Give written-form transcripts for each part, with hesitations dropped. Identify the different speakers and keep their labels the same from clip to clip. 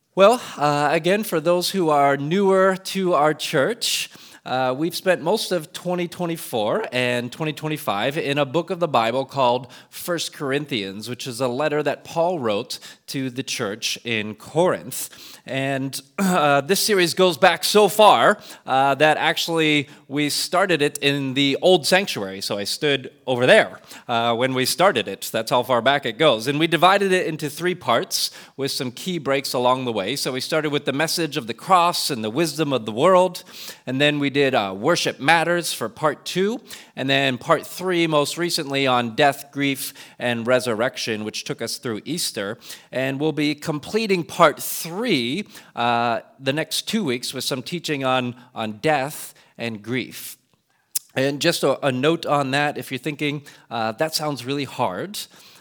Speaker 1: Again, for those who are newer to our church, we've spent most of 2024 and 2025 in a book of the Bible called 1 Corinthians, which is a letter that Paul wrote to the church in Corinth. And this series goes back so far that actually we started it in the old sanctuary. So I stood over there when we started it. That's how far back it goes. And we divided it into 3 parts with some key breaks along the way. So we started with the message of the cross and the wisdom of the world. And then we did Worship Matters for part 2. And then part 3, most recently, on death, grief, and resurrection, which took us through Easter. And we'll be completing part 3 the next 2 weeks with some teaching on death and grief. And just a note on that, if you're thinking, that sounds really hard,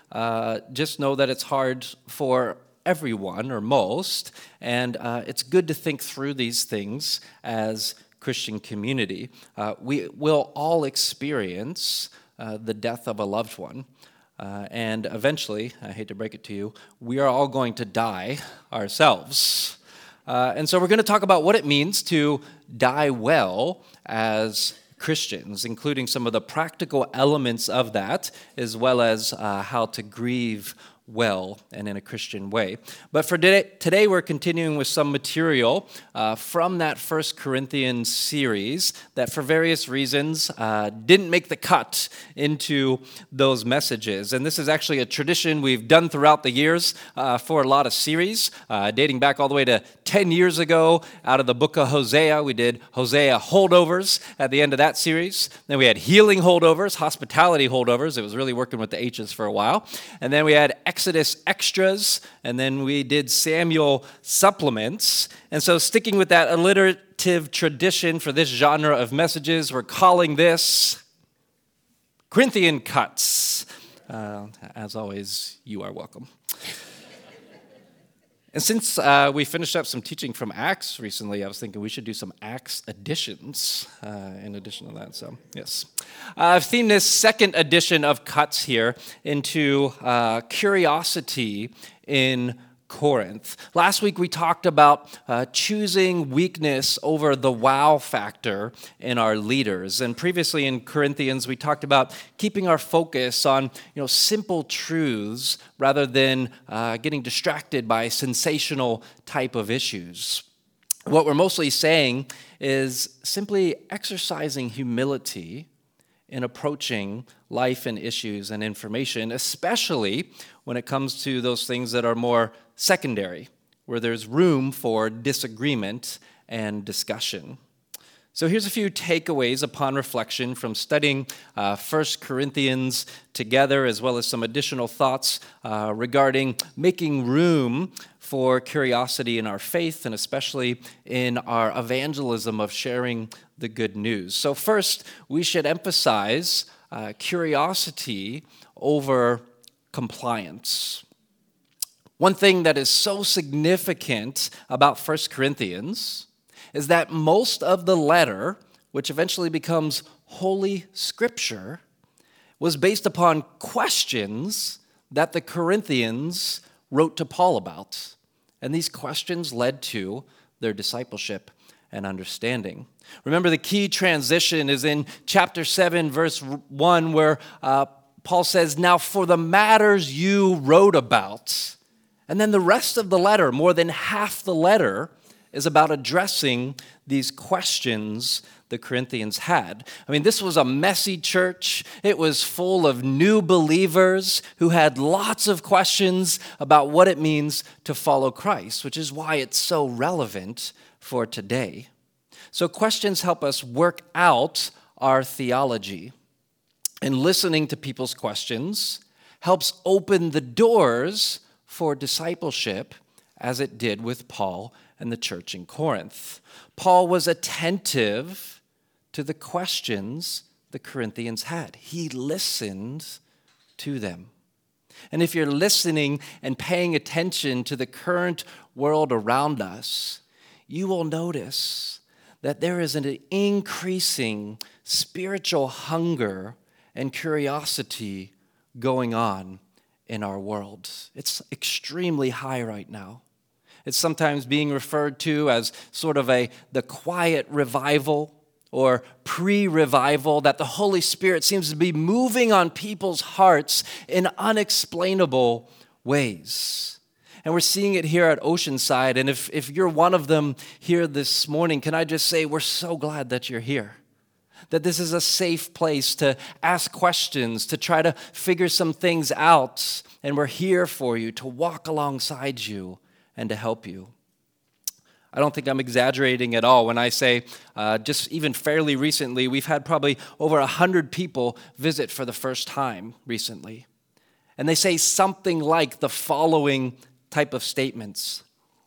Speaker 1: just know that it's hard for everyone or most, and it's good to think through these things as Christian community. We will all experience the death of a loved one. And eventually, I hate to break it to you, we are all going to die ourselves. And so we're going to talk about what it means to die well as Christians, including some of the practical elements of that, as well as how to grieve well and in a Christian way. But for today we're continuing with some material from that 1 Corinthians series that for various reasons didn't make the cut into those messages. And this is actually a tradition we've done throughout the years for a lot of series, dating back all the way to 10 years ago out of the book of Hosea. We did Hosea holdovers at the end of that series. Then we had healing holdovers, hospitality holdovers. It was really working with the H's for a while. And then we had Exodus extras, and then we did Samuel supplements. And so sticking with that alliterative tradition for this genre of messages, we're calling this Corinthian Cuts. As always, you are welcome. And since we finished up some teaching from Acts recently, I was thinking we should do some Acts editions in addition to that. So, yes. I've themed this second edition of Cuts here into curiosity in Corinth. Last week we talked about choosing weakness over the wow factor in our leaders. And previously in Corinthians we talked about keeping our focus on simple truths rather than getting distracted by sensational type of issues. What we're mostly saying is simply exercising humility in approaching life and issues and information, especially when it comes to those things that are more secondary, where there's room for disagreement and discussion. So here's a few takeaways upon reflection from studying 1 Corinthians together, as well as some additional thoughts regarding making room for curiosity in our faith, and especially in our evangelism of sharing the good news. So first, we should emphasize curiosity over compliance. One thing that is so significant about 1 Corinthians is that most of the letter, which eventually becomes Holy Scripture, was based upon questions that the Corinthians wrote to Paul about. And these questions led to their discipleship and understanding. Remember, the key transition is in chapter 7, verse 1, where Paul says, "Now for the matters you wrote about." And then the rest of the letter, more than half the letter, is about addressing these questions the Corinthians had. I mean, this was a messy church. It was full of new believers who had lots of questions about what it means to follow Christ, which is why it's so relevant for today. So questions help us work out our theology. And listening to people's questions helps open the doors for discipleship, as it did with Paul and the church in Corinth. Paul was attentive to the questions the Corinthians had. He listened to them. And if you're listening and paying attention to the current world around us, you will notice that there is an increasing spiritual hunger and curiosity going on in our world. It's extremely high right now. It's sometimes being referred to as sort of the quiet revival or pre-revival, that the Holy Spirit seems to be moving on people's hearts in unexplainable ways. And we're seeing it here at Oceanside. And if you're one of them here this morning, can I just say we're so glad that you're here. That this is a safe place to ask questions, to try to figure some things out. And we're here for you, to walk alongside you and to help you. I don't think I'm exaggerating at all when I say just even fairly recently, we've had probably over 100 people visit for the first time recently. And they say something like the following type of statements.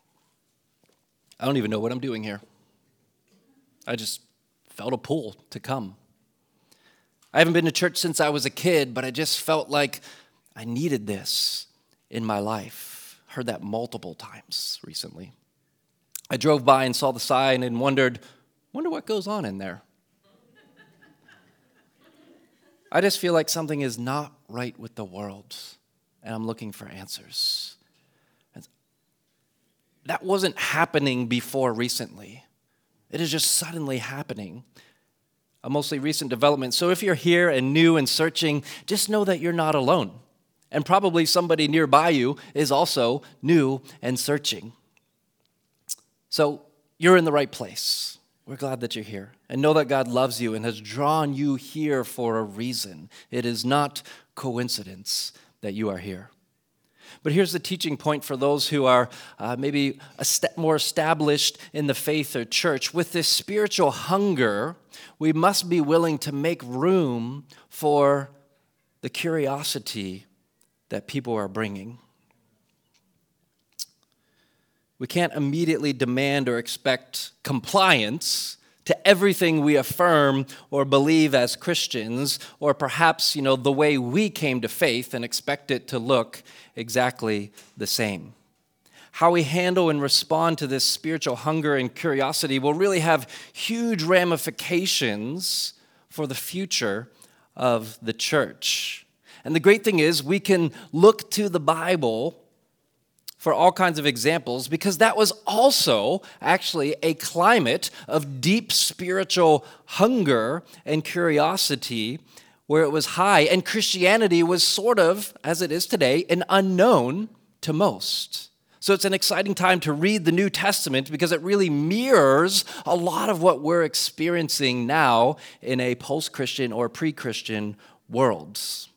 Speaker 1: I don't even know what I'm doing here. I just felt a pull to come. I haven't been to church since I was a kid, but I just felt like I needed this in my life. Heard that multiple times recently. I drove by and saw the sign and wonder what goes on in there. I just feel like something is not right with the world, and I'm looking for answers. That wasn't happening before recently. It is just suddenly happening. A mostly recent development. So if you're here and new and searching, just know that you're not alone. And probably somebody nearby you is also new and searching. So you're in the right place. We're glad that you're here. And know that God loves you and has drawn you here for a reason. It is not coincidence that you are here. But here's the teaching point for those who are maybe more established in the faith or church. With this spiritual hunger, we must be willing to make room for the curiosity that people are bringing. We can't immediately demand or expect compliance to everything we affirm or believe as Christians, or perhaps, the way we came to faith and expect it to look exactly the same. How we handle and respond to this spiritual hunger and curiosity will really have huge ramifications for the future of the church. And the great thing is we can look to the Bible for all kinds of examples, because that was also actually a climate of deep spiritual hunger and curiosity where it was high. And Christianity was sort of, as it is today, an unknown to most. So it's an exciting time to read the New Testament because it really mirrors a lot of what we're experiencing now in a post-Christian or pre-Christian world.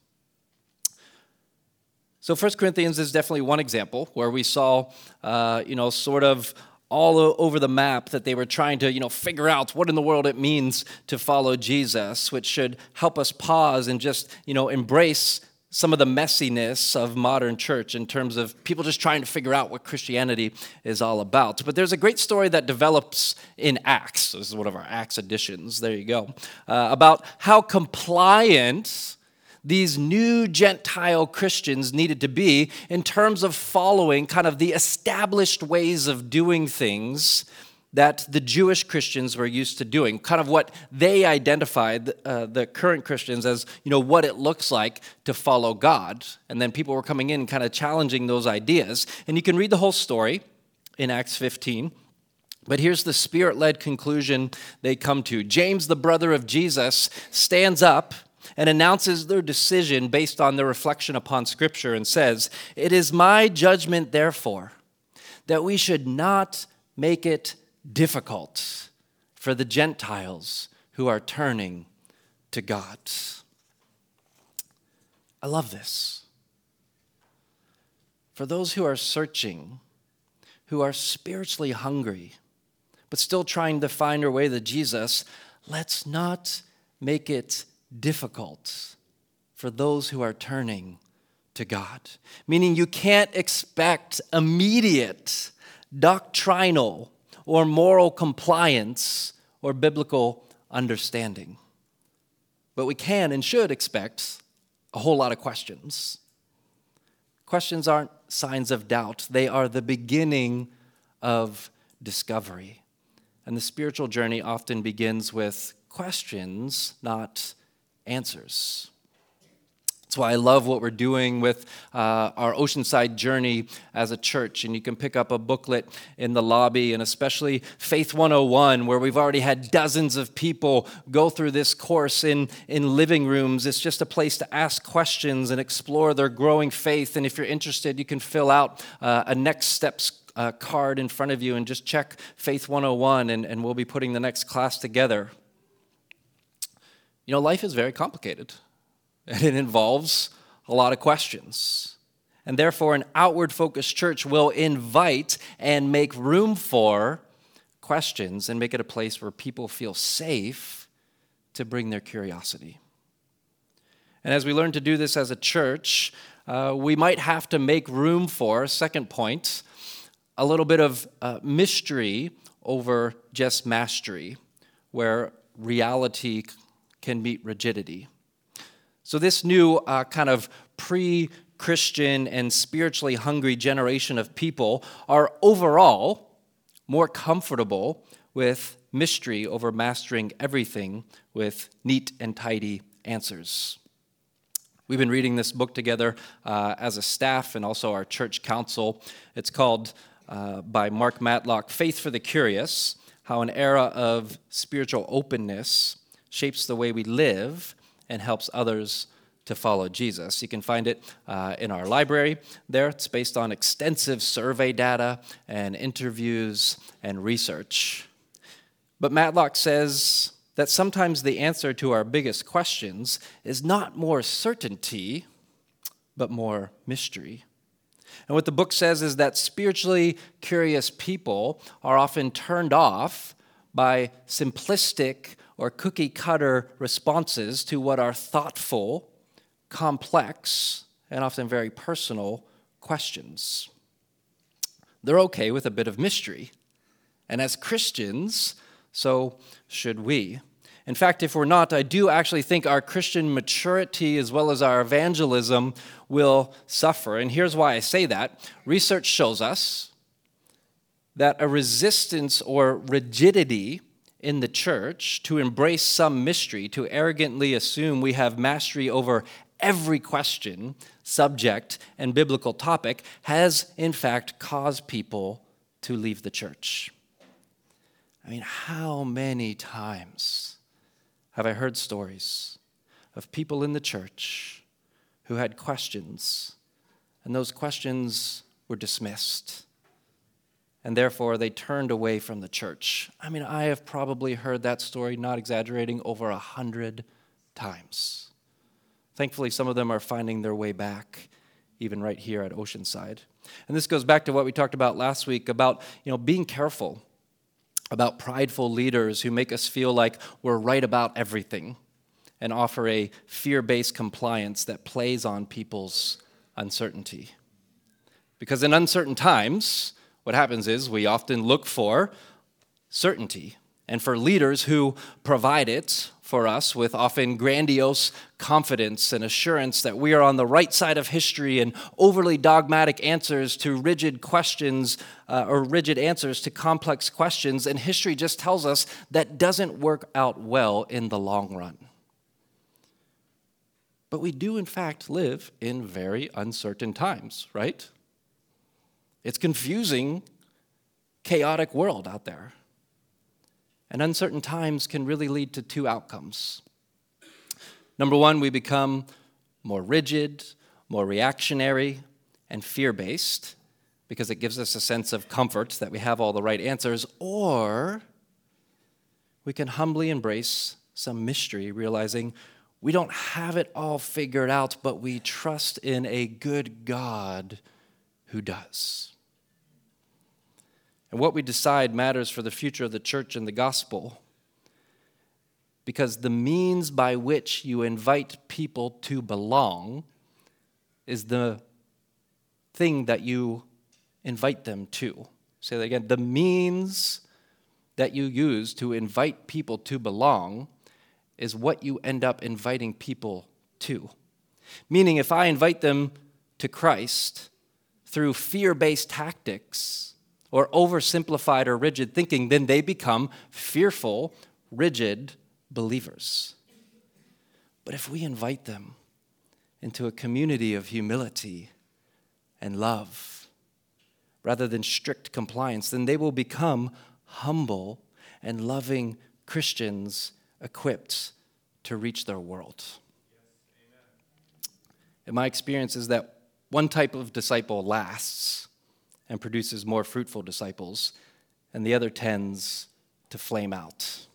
Speaker 1: So 1 Corinthians is definitely one example where we saw, sort of all over the map that they were trying to, figure out what in the world it means to follow Jesus, which should help us pause and just, embrace some of the messiness of modern church in terms of people just trying to figure out what Christianity is all about. But there's a great story that develops in Acts. This is one of our Acts editions. There you go. About how compliant these new Gentile Christians needed to be in terms of following kind of the established ways of doing things that the Jewish Christians were used to doing, kind of what they identified, the current Christians, as what it looks like to follow God. And then people were coming in kind of challenging those ideas. And you can read the whole story in Acts 15. But here's the Spirit-led conclusion they come to. James, the brother of Jesus, stands up and announces their decision based on their reflection upon Scripture and says, "It is my judgment, therefore, that we should not make it difficult for the Gentiles who are turning to God." I love this. For those who are searching, who are spiritually hungry, but still trying to find their way to Jesus, let's not make it difficult for those who are turning to God. Meaning you can't expect immediate doctrinal or moral compliance or biblical understanding. But we can and should expect a whole lot of questions. Questions aren't signs of doubt. They are the beginning of discovery. And the spiritual journey often begins with questions, not answers. That's why I love what we're doing with our Oceanside journey as a church. And you can pick up a booklet in the lobby, and especially Faith 101, where we've already had dozens of people go through this course in living rooms. It's just a place to ask questions and explore their growing faith. And if you're interested, you can fill out a next steps card in front of you and just check Faith 101, and we'll be putting the next class together. You know, life is very complicated. And it involves a lot of questions. And therefore, an outward-focused church will invite and make room for questions and make it a place where people feel safe to bring their curiosity. And as we learn to do this as a church, we might have to make room for, second point, a little bit of mystery over just mastery, where reality can meet rigidity. So this new kind of pre-Christian and spiritually hungry generation of people are overall more comfortable with mystery over mastering everything with neat and tidy answers. We've been reading this book together as a staff and also our church council. It's called, by Mark Matlock, Faith for the Curious, How an Era of Spiritual Openness Shapes the Way We Live and helps others to follow Jesus. You can find it in our library there. It's based on extensive survey data and interviews and research. But Matlock says that sometimes the answer to our biggest questions is not more certainty, but more mystery. And what the book says is that spiritually curious people are often turned off by simplistic or cookie-cutter responses to what are thoughtful, complex, and often very personal questions. They're okay with a bit of mystery. And as Christians, so should we. In fact, if we're not, I do actually think our Christian maturity as well as our evangelism will suffer. And here's why I say that. Research shows us that a resistance or rigidity in the church to embrace some mystery, to arrogantly assume we have mastery over every question, subject, and biblical topic, has in fact caused people to leave the church. I mean, how many times have I heard stories of people in the church who had questions, and those questions were dismissed, and therefore they turned away from the church? I mean, I have probably heard that story, not exaggerating, over 100 times. Thankfully, some of them are finding their way back, even right here at Oceanside. And this goes back to what we talked about last week about, being careful about prideful leaders who make us feel like we're right about everything and offer a fear-based compliance that plays on people's uncertainty. Because in uncertain times, what happens is we often look for certainty, and for leaders who provide it for us with often grandiose confidence and assurance that we are on the right side of history and overly dogmatic answers to rigid questions or rigid answers to complex questions. And history just tells us that doesn't work out well in the long run. But we do, in fact, live in very uncertain times, right? It's confusing, chaotic world out there. And uncertain times can really lead to two outcomes. Number one, we become more rigid, more reactionary, and fear-based because it gives us a sense of comfort that we have all the right answers. Or we can humbly embrace some mystery, realizing we don't have it all figured out, but we trust in a good God who does. And what we decide matters for the future of the church and the gospel, because the means by which you invite people to belong is the thing that you invite them to. Say that again. The means that you use to invite people to belong is what you end up inviting people to. Meaning, if I invite them to Christ through fear-based tactics or oversimplified or rigid thinking, then they become fearful, rigid believers. But if we invite them into a community of humility and love, rather than strict compliance, then they will become humble and loving Christians equipped to reach their world. And my experience is that one type of disciple lasts and produces more fruitful disciples, and the other tends to flame out.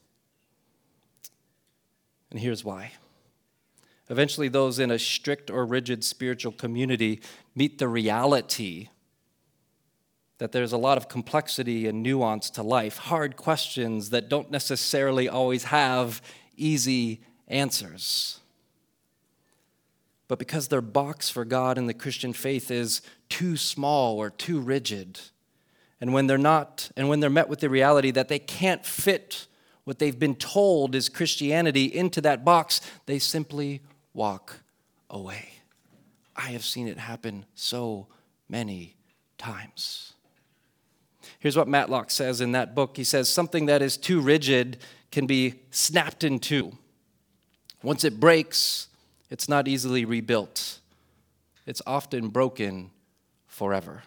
Speaker 1: And here's why. Eventually, those in a strict or rigid spiritual community meet the reality that there's a lot of complexity and nuance to life, hard questions that don't necessarily always have easy answers. But because their box for God and the Christian faith is too small or too rigid, and when they're met with the reality that they can't fit what they've been told is Christianity into that box, they simply walk away. I have seen it happen so many times. Here's what Matlock says in that book. He says, something that is too rigid can be snapped in two. Once it breaks, it's not easily rebuilt. It's often broken forever.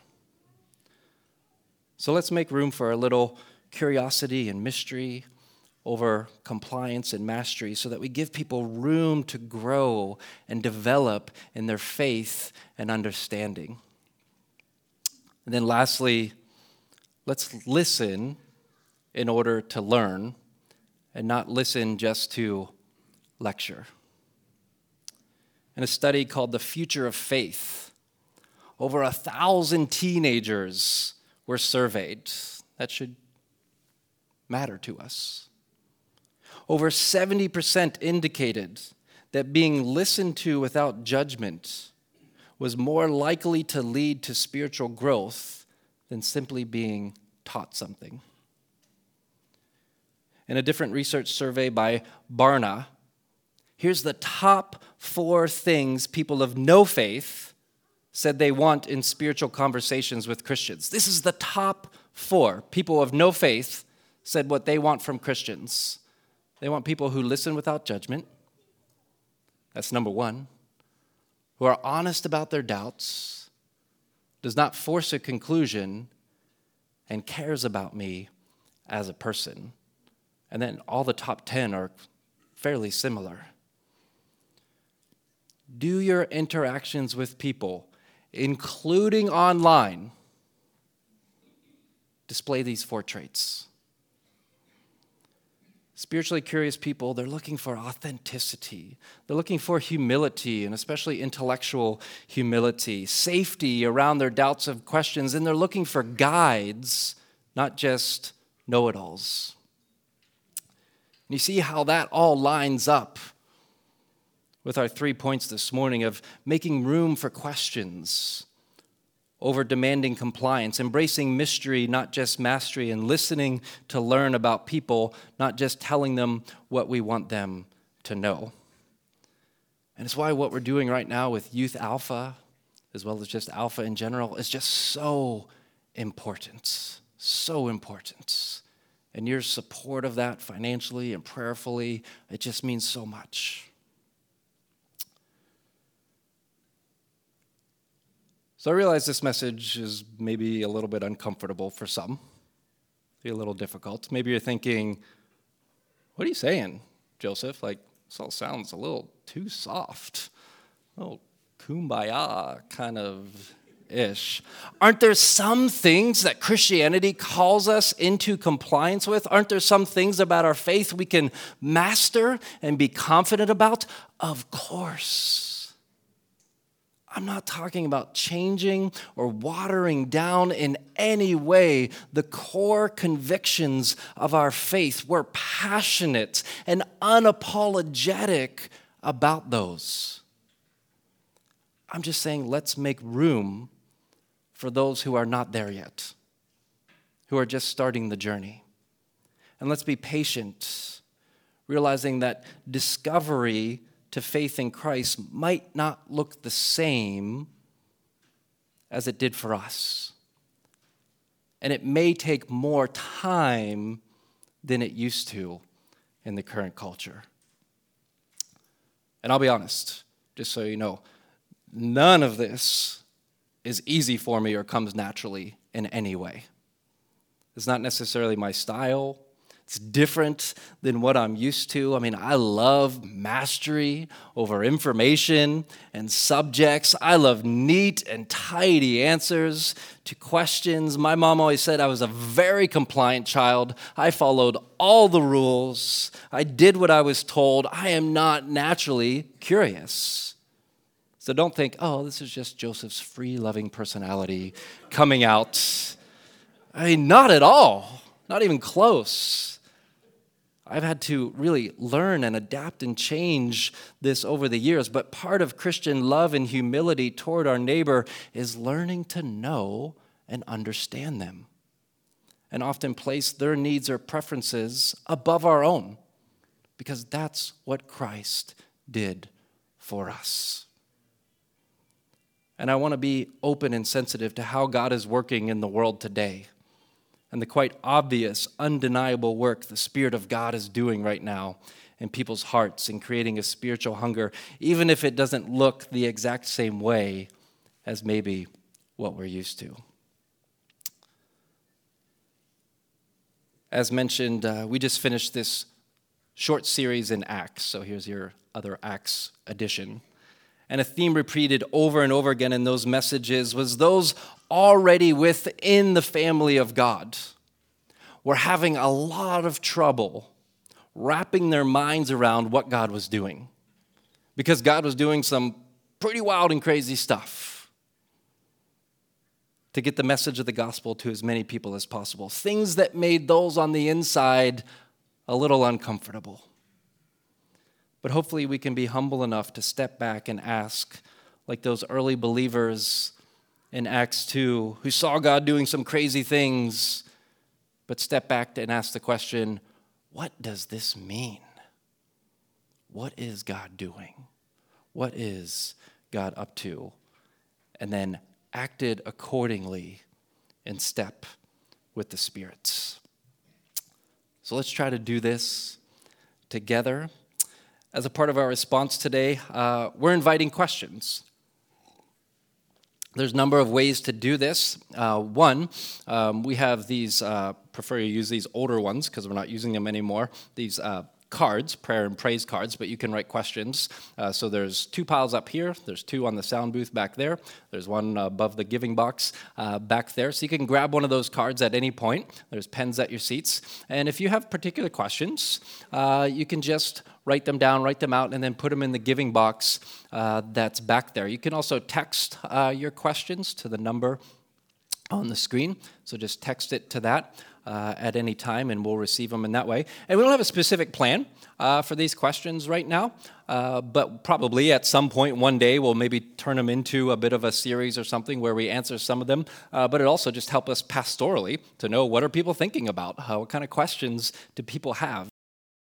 Speaker 1: So let's make room for a little curiosity and mystery over compliance and mastery so that we give people room to grow and develop in their faith and understanding. And then lastly, let's listen in order to learn and not listen just to lecture. In a study called The Future of Faith, over 1,000 teenagers were surveyed. That should matter to us. Over 70% indicated that being listened to without judgment was more likely to lead to spiritual growth than simply being taught something. In a different research survey by Barna, here's the top 4 things people of no faith said they want in spiritual conversations with Christians. This is the top 4. People of no faith said what they want from Christians. They want people who listen without judgment. That's number 1. Who are honest about their doubts, does not force a conclusion, and cares about me as a person. And then all the top 10 are fairly similar. Do your interactions with people, including online, display these 4 traits? Spiritually curious people, they're looking for authenticity. They're looking for humility, and especially intellectual humility, safety around their doubts of questions, and they're looking for guides, not just know-it-alls. And you see how that all lines up with our 3 points this morning of making room for questions over demanding compliance, embracing mystery, not just mastery, and listening to learn about people, not just telling them what we want them to know. And it's why what we're doing right now with Youth Alpha, as well as just Alpha in general, is just so important. So important. And your support of that financially and prayerfully, it just means so much. So I realize this message is maybe a little bit uncomfortable for some, maybe a little difficult. Maybe you're thinking, what are you saying, Joseph? Like, this all sounds a little too soft. Oh, kumbaya kind of ish. Aren't there some things that Christianity calls us into compliance with? Aren't there some things about our faith we can master and be confident about? Of course. I'm not talking about changing or watering down in any way the core convictions of our faith. We're passionate and unapologetic about those. I'm just saying, let's make room for those who are not there yet, who are just starting the journey. And let's be patient, realizing that discovery to faith in Christ might not look the same as it did for us. And it may take more time than it used to in the current culture. And I'll be honest, just so you know, none of this is easy for me or comes naturally in any way. It's not necessarily my style. It's different than what I'm used to. I mean, I love mastery over information and subjects. I love neat and tidy answers to questions. My mom always said I was a very compliant child. I followed all the rules. I did what I was told. I am not naturally curious. So don't think, oh, this is just Joseph's free-loving personality coming out. I mean, not at all. Not even close. I've had to really learn and adapt and change this over the years, but part of Christian love and humility toward our neighbor is learning to know and understand them, and often place their needs or preferences above our own, because that's what Christ did for us. And I want to be open and sensitive to how God is working in the world today, and the quite obvious, undeniable work the Spirit of God is doing right now in people's hearts and creating a spiritual hunger, even if it doesn't look the exact same way as maybe what we're used to. As mentioned, we just finished this short series in Acts, so here's your other Acts edition. And a theme repeated over and over again in those messages was those already within the family of God were having a lot of trouble wrapping their minds around what God was doing, because God was doing some pretty wild and crazy stuff to get the message of the gospel to as many people as possible. Things that made those on the inside a little uncomfortable. But hopefully we can be humble enough to step back and ask, like those early believers in Acts 2, who saw God doing some crazy things, but step back and ask the question, what does this mean? What is God doing? What is God up to? And then acted accordingly in step with the Spirit. So let's try to do this together. As a part of our response today, we're inviting questions. There's a number of ways to do this. One, we have these, prefer you use these older ones because we're not using them anymore, these cards, prayer and praise cards, but you can write questions. So there's 2 piles up here. There's 2 on the sound booth back there. There's one above the giving box back there. So you can grab one of those cards at any point. There's pens at your seats. And if you have particular questions, you can just write them down, write them out, and then put them in the giving box that's back there. You can also text your questions to the number on the screen. So just text it to that at any time, and we'll receive them in that way. And we don't have a specific plan for these questions right now, but probably at some point one day we'll maybe turn them into a bit of a series or something where we answer some of them. But it also just helps us pastorally to know, what are people thinking about? What kind of questions do people have?